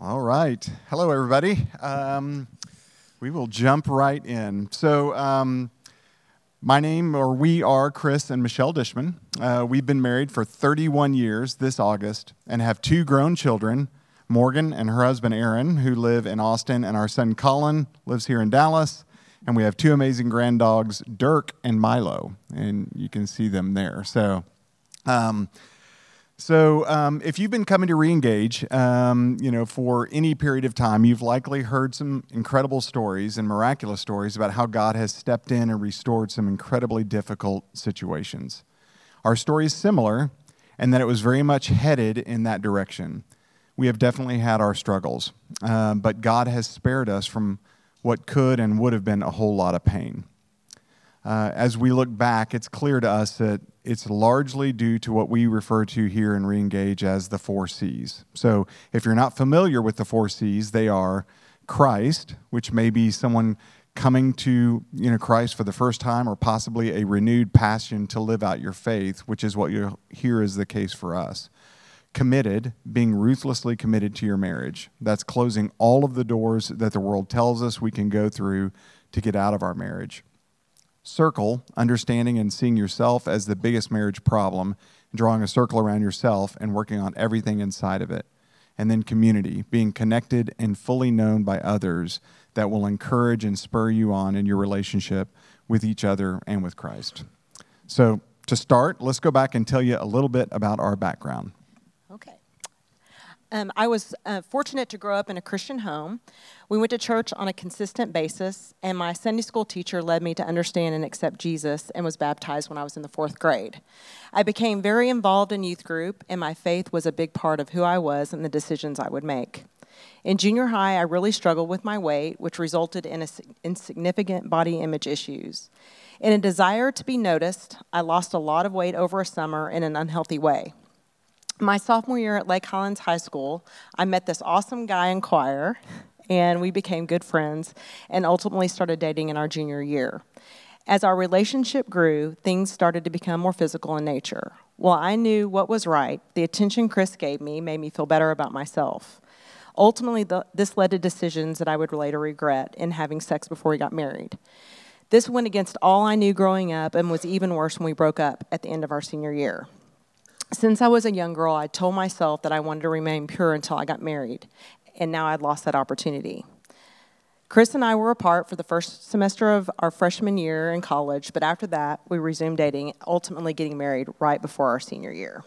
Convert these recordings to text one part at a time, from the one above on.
All right. Hello, everybody. We will jump right in. We are Chris and Michelle Dishman. We've been married for 31 years this August and have two grown children, Morgan and her husband Aaron, who live in Austin, and our son Colin lives here in Dallas. And we have two amazing grand dogs, Dirk and Milo, and you can see them there. If you've been coming to Reengage, for any period of time, you've likely heard some incredible stories and miraculous stories about how God has stepped in and restored some incredibly difficult situations. Our story is similar in that it was very much headed in that direction. We have definitely had our struggles, but God has spared us from what could and would have been a whole lot of pain. As we look back, it's clear to us that it's largely due to what we refer to here in Reengage as the 4 C's. So if you're not familiar with the 4 C's, they are Christ, which may be someone coming to Christ for the first time, or possibly a renewed passion to live out your faith, which is what you hear is the case for us. Committed, being ruthlessly committed to your marriage. That's closing all of the doors that the world tells us we can go through to get out of our marriage. Circle, understanding and seeing yourself as the biggest marriage problem, drawing a circle around yourself and working on everything inside of it. And then community, being connected and fully known by others that will encourage and spur you on in your relationship with each other and with Christ. So to start, let's go back and tell you a little bit about our background. Okay. I was fortunate to grow up in a Christian home. We went to church on a consistent basis, and my Sunday school teacher led me to understand and accept Jesus and was baptized when I was in the 4th grade. I became very involved in youth group, and my faith was a big part of who I was and the decisions I would make. In junior high, I really struggled with my weight, which resulted in significant body image issues. In a desire to be noticed, I lost a lot of weight over a summer in an unhealthy way. My sophomore year at Lake Highlands High School, I met this awesome guy in choir, and we became good friends and ultimately started dating in our junior year. As our relationship grew, things started to become more physical in nature. While I knew what was right, the attention Chris gave me made me feel better about myself. Ultimately, this led to decisions that I would later regret in having sex before we got married. This went against all I knew growing up and was even worse when we broke up at the end of our senior year. Since I was a young girl, I told myself that I wanted to remain pure until I got married, and now I'd lost that opportunity. Chris and I were apart for the first semester of our freshman year in college, but after that, we resumed dating, ultimately getting married right before our senior year.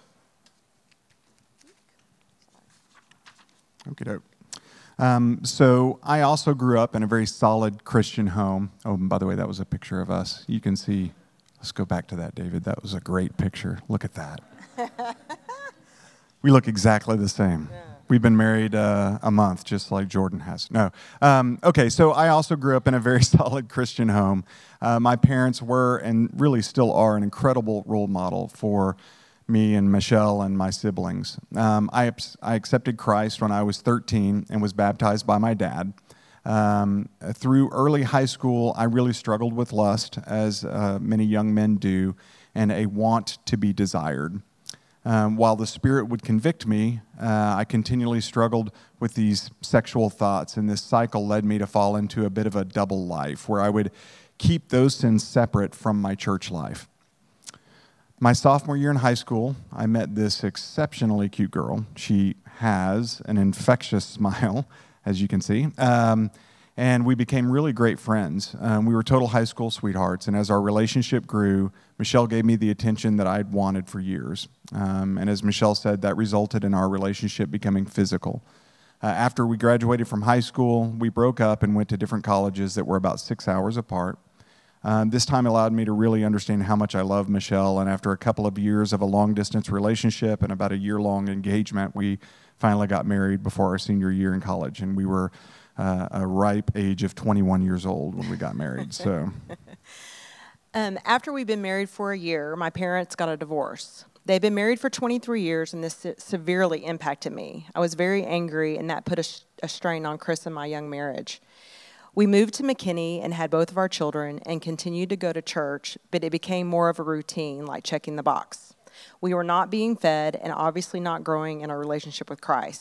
Okey-doke. So I also grew up in a very solid Christian home. Oh, and by the way, that was a picture of us. You can see, let's go back to that, David. That was a great picture. Look at that. We look exactly the same. Yeah. We've been married a month, just like Jordan has. No. So I also grew up in a very solid Christian home. My parents were, and really still are, an incredible role model for me and Michelle and my siblings. I accepted Christ when I was 13 and was baptized by my dad. Through early high school, I really struggled with lust, as many young men do, and a want to be desired. While the Spirit would convict me, I continually struggled with these sexual thoughts, and this cycle led me to fall into a bit of a double life, where I would keep those sins separate from my church life. My sophomore year in high school, I met this exceptionally cute girl. She has an infectious smile, as you can see. And we became really great friends. We were total high school sweethearts, and as our relationship grew, Michelle gave me the attention that I'd wanted for years. And as Michelle said, that resulted in our relationship becoming physical. After we graduated from high school, we broke up and went to different colleges that were about 6 hours apart. This time allowed me to really understand how much I love Michelle, and after a couple of years of a long-distance relationship and about a year-long engagement, we finally got married before our senior year in college, and we were a ripe age of 21 years old when we got married. So, after we'd been married for a year, my parents got a divorce. They'd been married for 23 years, and this severely impacted me. I was very angry, and that put a strain on Chris and my young marriage. We moved to McKinney and had both of our children and continued to go to church, but it became more of a routine, like checking the box. We were not being fed and obviously not growing in our relationship with Christ.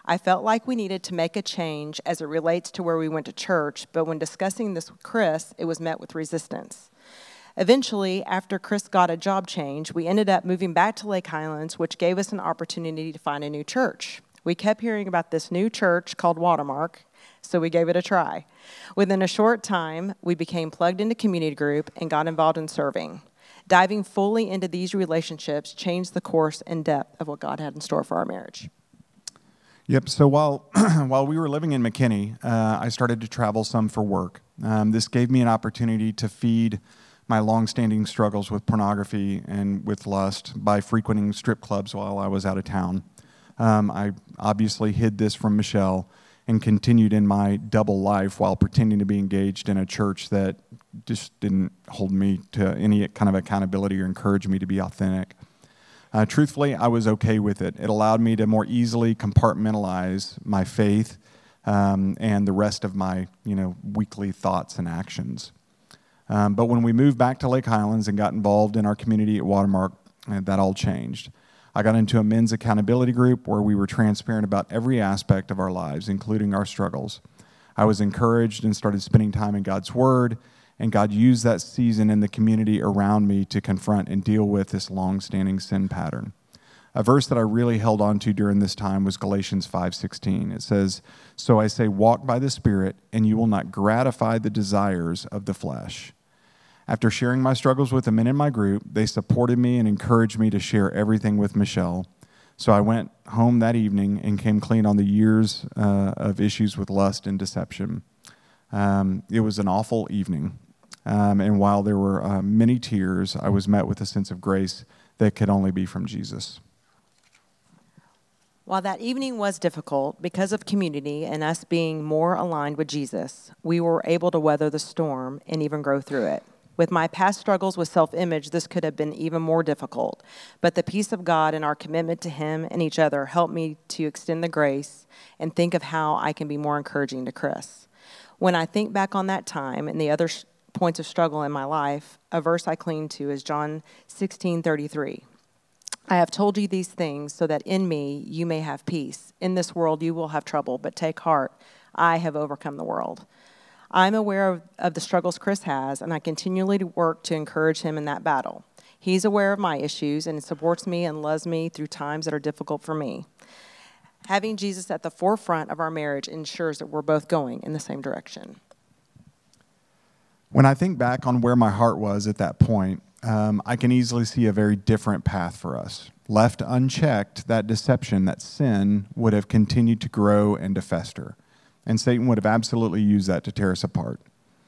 I felt like we needed to make a change as it relates to where we went to church, but when discussing this with Chris, it was met with resistance. Eventually, after Chris got a job change, we ended up moving back to Lake Highlands, which gave us an opportunity to find a new church. We kept hearing about this new church called Watermark, so we gave it a try. Within a short time, we became plugged into community group and got involved in serving. Diving fully into these relationships changed the course and depth of what God had in store for our marriage. Yep. So while we were living in McKinney, I started to travel some for work. This gave me an opportunity to feed my long-standing struggles with pornography and with lust by frequenting strip clubs while I was out of town. I obviously hid this from Michelle and continued in my double life while pretending to be engaged in a church that just didn't hold me to any kind of accountability or encourage me to be authentic. Truthfully, I was okay with it. It allowed me to more easily compartmentalize my faith and the rest of my, weekly thoughts and actions. But when we moved back to Lake Highlands and got involved in our community at Watermark, that all changed. I got into a men's accountability group where we were transparent about every aspect of our lives, including our struggles. I was encouraged and started spending time in God's Word, and God used that season in the community around me to confront and deal with this long-standing sin pattern. A verse that I really held on to during this time was Galatians 5:16. It says, "So I say, walk by the Spirit, and you will not gratify the desires of the flesh." After sharing my struggles with the men in my group, they supported me and encouraged me to share everything with Michelle. So I went home that evening and came clean on the years of issues with lust and deception. It was an awful evening. And while there were many tears, I was met with a sense of grace that could only be from Jesus. While that evening was difficult, because of community and us being more aligned with Jesus, we were able to weather the storm and even grow through it. With my past struggles with self-image, this could have been even more difficult. But the peace of God and our commitment to Him and each other helped me to extend the grace and think of how I can be more encouraging to Chris. When I think back on that time and the other points of struggle in my life, a verse I cling to is John 16:33. I have told you these things so that in me you may have peace. In this world you will have trouble, but take heart, I have overcome the world. I'm aware of the struggles Chris has, and I continually work to encourage him in that battle. He's aware of my issues and supports me and loves me through times that are difficult for me. Having Jesus at the forefront of our marriage ensures that we're both going in the same direction. When I think back on where my heart was at that point, I can easily see a very different path for us. Left unchecked, that deception, that sin, would have continued to grow and to fester. And Satan would have absolutely used that to tear us apart.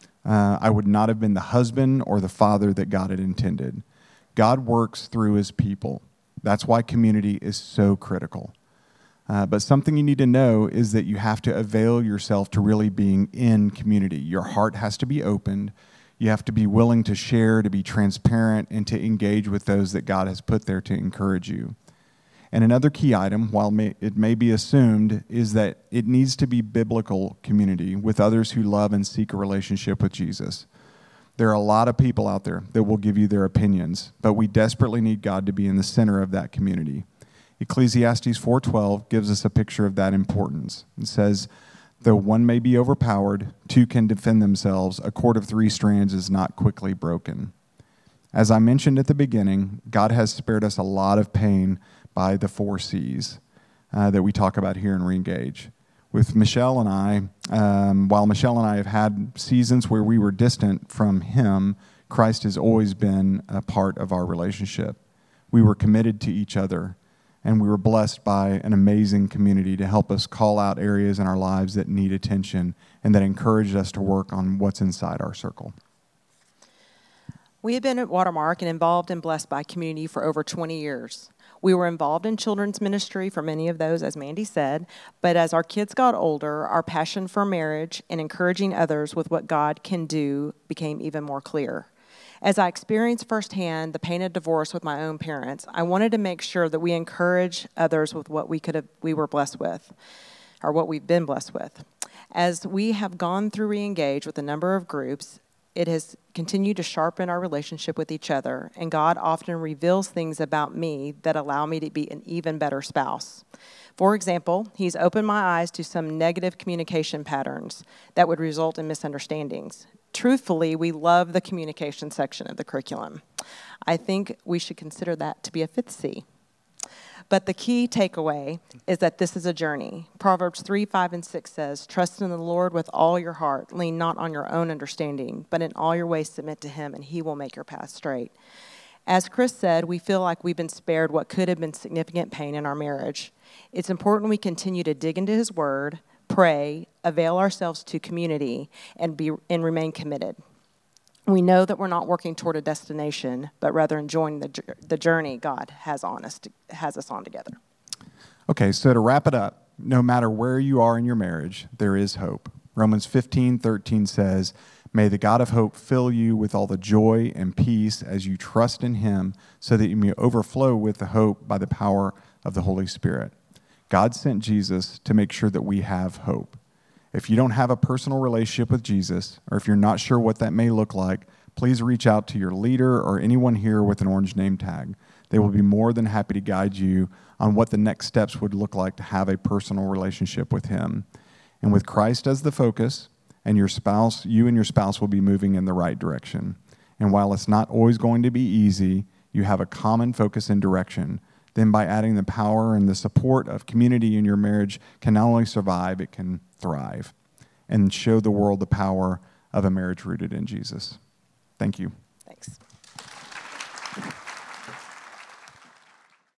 I would not have been the husband or the father that God had intended. God works through His people. That's why community is so critical. But something you need to know is that you have to avail yourself to really being in community. Your heart has to be opened. You have to be willing to share, to be transparent, and to engage with those that God has put there to encourage you. And another key item, while it may be assumed, is that it needs to be biblical community with others who love and seek a relationship with Jesus. There are a lot of people out there that will give you their opinions, but we desperately need God to be in the center of that community. Ecclesiastes 4:12 gives us a picture of that importance. It says, though one may be overpowered, two can defend themselves. A cord of 3 strands is not quickly broken. As I mentioned at the beginning, God has spared us a lot of pain by the 4 C's that we talk about here in Reengage. With Michelle and I, while Michelle and I have had seasons where we were distant from Him, Christ has always been a part of our relationship. We were committed to each other, and we were blessed by an amazing community to help us call out areas in our lives that need attention and that encouraged us to work on what's inside our circle. We have been at Watermark and involved and blessed by community for over 20 years. We were involved in children's ministry for many of those, as Mandy said, but as our kids got older, our passion for marriage and encouraging others with what God can do became even more clear. As I experienced firsthand the pain of divorce with my own parents, I wanted to make sure that we encourage others with what we were blessed with, or what we've been blessed with. As we have gone through Reengage with a number of groups, It has continued to sharpen our relationship with each other, and God often reveals things about me that allow me to be an even better spouse. For example, he's opened my eyes to some negative communication patterns that would result in misunderstandings. Truthfully, we love the communication section of the curriculum. I think we should consider that to be a fifth C. But the key takeaway is that this is a journey. Proverbs 3, 5, and 6 says, "Trust in the Lord with all your heart. Lean not on your own understanding, but in all your ways submit to him, and he will make your path straight." As Chris said, we feel like we've been spared what could have been significant pain in our marriage. It's important we continue to dig into his word, pray, avail ourselves to community, and remain committed. We know that we're not working toward a destination, but rather enjoying the journey God has us on together. Okay, so to wrap it up, no matter where you are in your marriage, there is hope. Romans 15:13 says, "May the God of hope fill you with all the joy and peace as you trust in him, so that you may overflow with the hope by the power of the Holy Spirit." God sent Jesus to make sure that we have hope. If you don't have a personal relationship with Jesus, or if you're not sure what that may look like, please reach out to your leader or anyone here with an orange name tag. They will be more than happy to guide you on what the next steps would look like to have a personal relationship with him. And with Christ as the focus, and you and your spouse will be moving in the right direction. And while it's not always going to be easy, you have a common focus and direction. Then by adding the power and the support of community in your marriage can not only survive, it can thrive and show the world the power of a marriage rooted in Jesus. Thank you. Thanks.